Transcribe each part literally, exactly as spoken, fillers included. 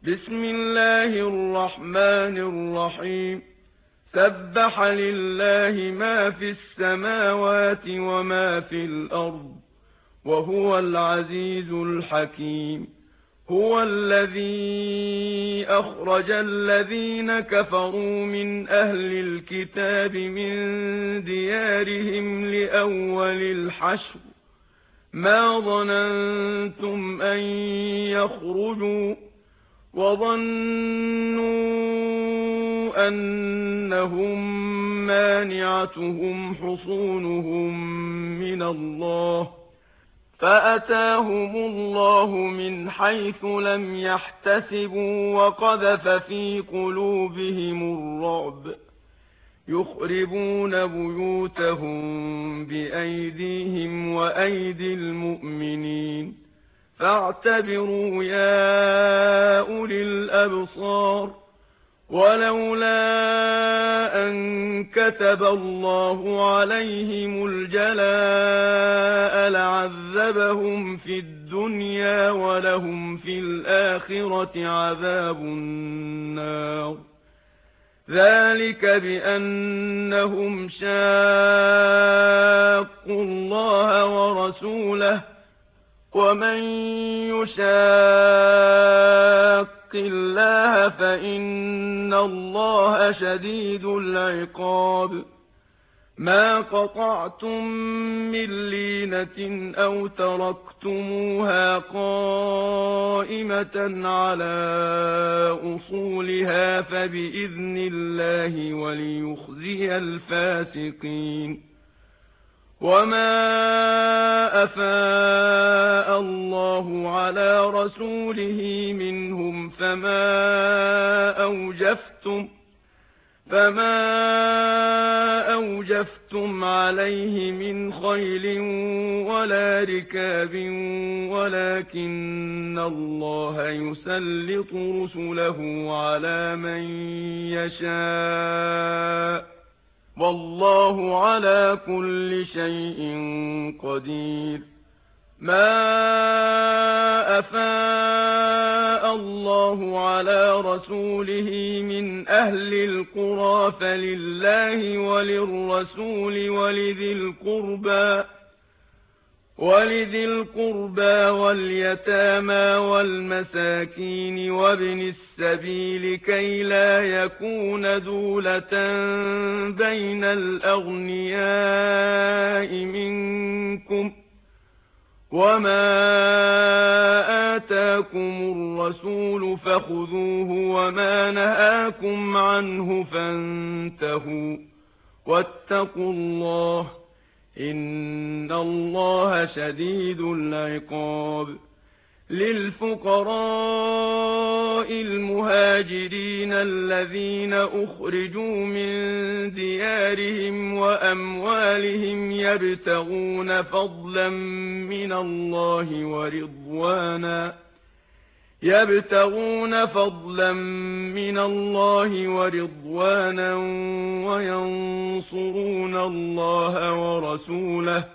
بسم الله الرحمن الرحيم سبح لله ما في السماوات وما في الأرض وهو العزيز الحكيم هو الذي أخرج الذين كفروا من أهل الكتاب من ديارهم لأول الحشر ما ظننتم أن يخرجوا وظنوا أنهم مانعتهم حصونهم من الله فأتاهم الله من حيث لم يحتسبوا وقذف في قلوبهم الرعب يخربون بيوتهم بأيديهم وأيدي المؤمنين فاعتبروا يا أولي الأبصار ولولا أن كتب الله عليهم الجلاء لعذبهم في الدنيا ولهم في الآخرة عذاب النار ذلك بأنهم شاقوا الله ورسوله ومن يشاق الله فإن الله شديد العقاب ما قطعتم من لينة أو تركتموها قائمة على أصولها فبإذن الله وليخزي الفاسقين وما أفاء الله على رسوله منهم فما أوجفتم فما أوجفتم عليه من خيل ولا ركاب ولكن الله يسلط رسله على من يشاء والله على كل شيء قدير ما أفاء الله على رسوله من أهل القرى فلله وللرسول ولذي القربى ولذي القربى واليتامى والمساكين وابن السبيل كي لا يكون دولة بين الأغنياء منكم وما آتاكم الرسول فخذوه وما نهاكم عنه فانتهوا واتقوا الله إن الله شديد العقاب للفقراء المهاجرين الذين أخرجوا من ديارهم وأموالهم يبتغون فضلا من الله ورضوانا يبتغون فضلا من الله ورضوانا وينصرون الله ورسوله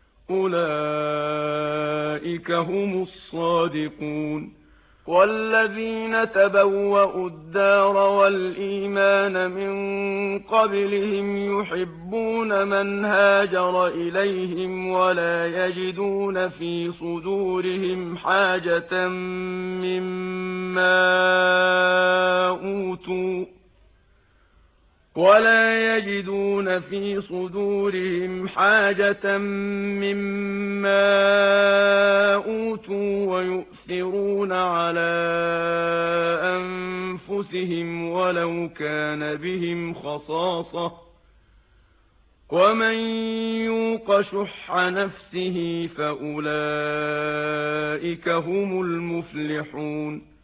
أولئك هم الصادقون والذين تبوأوا الدار والإيمان من قبلهم يحبون من هاجر إليهم ولا يجدون في صدورهم حاجة مما أوتوا ولا يجدون في صدورهم حاجة مما أوتوا ويؤثرون على أنفسهم ولو كان بهم خصاصة ومن يوق شح نفسه فأولئك هم المفلحون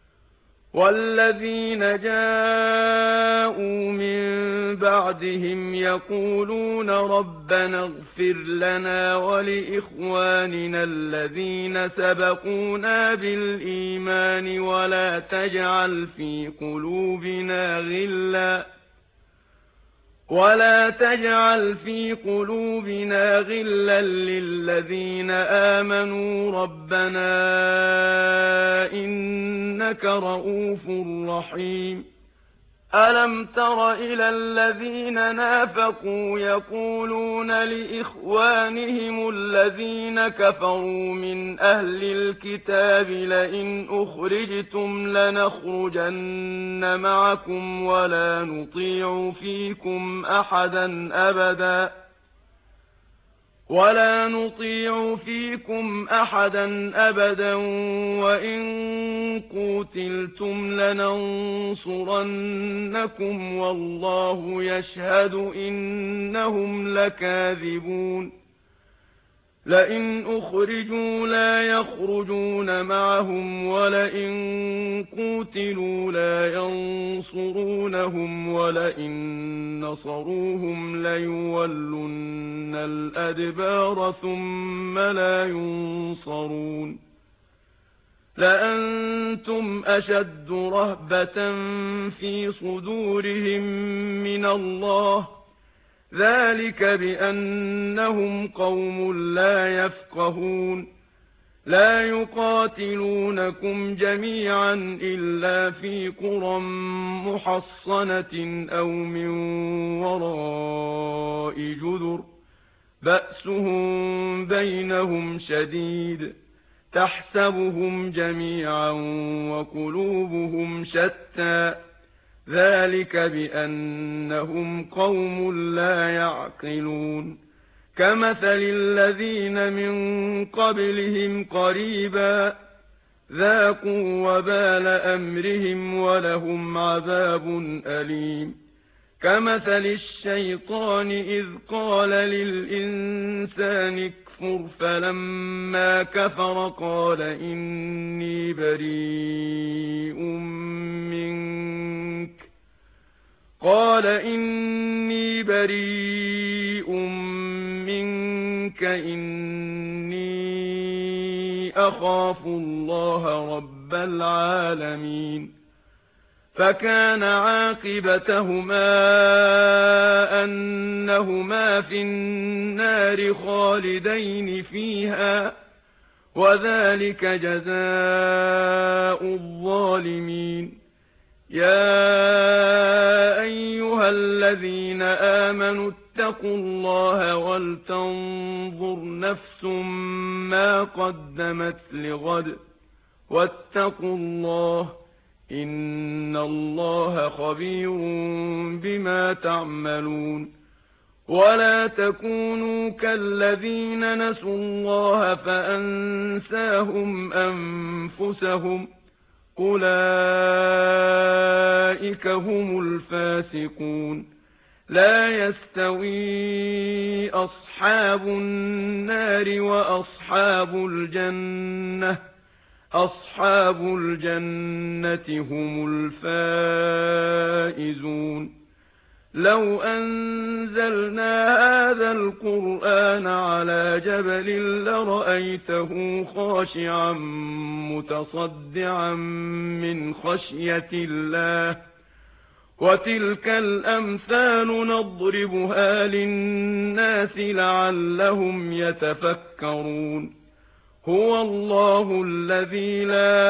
والذين جاءوا من بعدهم يقولون ربنا اغفر لنا ولإخواننا الذين سبقونا بالإيمان ولا تجعل في قلوبنا غلا ولا تجعل في قلوبنا غلا للذين آمنوا ربنا إنك رؤوف رحيم ألم تر إلى الذين نافقوا يقولون لإخوانهم الذين كفروا من أهل الكتاب لئن أخرجتم لنخرجن معكم ولا نطيع فيكم أحدا أبدا ولا نطيع فيكم أحدا أبدا وإن قوتلتم لننصرنكم والله يشهد إنهم لكاذبون لئن أخرجوا لا يخرجون معهم ولئن قوتلوا لا ينصرونهم ولئن نصروهم ليولن الأدبار ثم لا ينصرون لأنتم أشد رهبة في صدورهم من الله ذلك بأنهم قوم لا يفقهون لا يقاتلونكم جميعا إلا في قرى محصنة أو من وراء جدر بأسهم بينهم شديد تحسبهم جميعا وقلوبهم شتى ذلك بأنهم قوم لا يعقلون كمثل الذين من قبلهم قريبا ذاقوا وبال أمرهم ولهم عذاب أليم كمثل الشيطان إذ قال للإنسان اكفر فلما كفر قال إني بريء منك قال إني بريء منك إني أخاف الله رب العالمين فكان عاقبتهما أنهما في النار خالدين فيها وذلك جزاء الظالمين يا أيها الذين آمنوا اتقوا الله ولتنظر نفس ما قدمت لغد واتقوا الله إن الله خبير بما تعملون ولا تكونوا كالذين نسوا الله فأنساهم أنفسهم أولئك هم الفاسقون لا يستوي أصحاب النار وأصحاب الجنة أصحاب الجنة هم الفائزون لو أنزلنا هذا القرآن على جبل لرأيته خاشعا متصدعا من خشية الله وتلك الأمثال نضربها للناس لعلهم يتفكرون هو الله الذي لا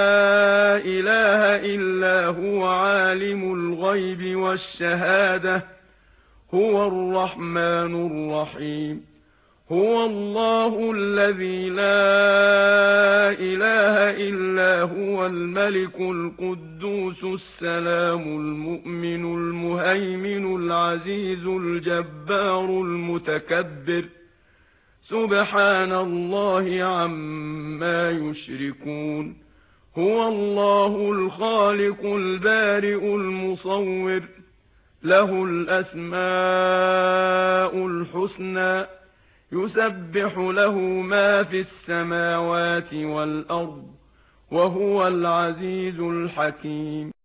إله إلا هو عالم الغيب والشهادة هو الرحمن الرحيم هو الله الذي لا إله إلا هو الملك القدوس السلام المؤمن المهيمن العزيز الجبار المتكبر سبحان الله عما يشركون هو الله الخالق البارئ المصور له الأسماء الحسنى يسبح له ما في السماوات والأرض وهو العزيز الحكيم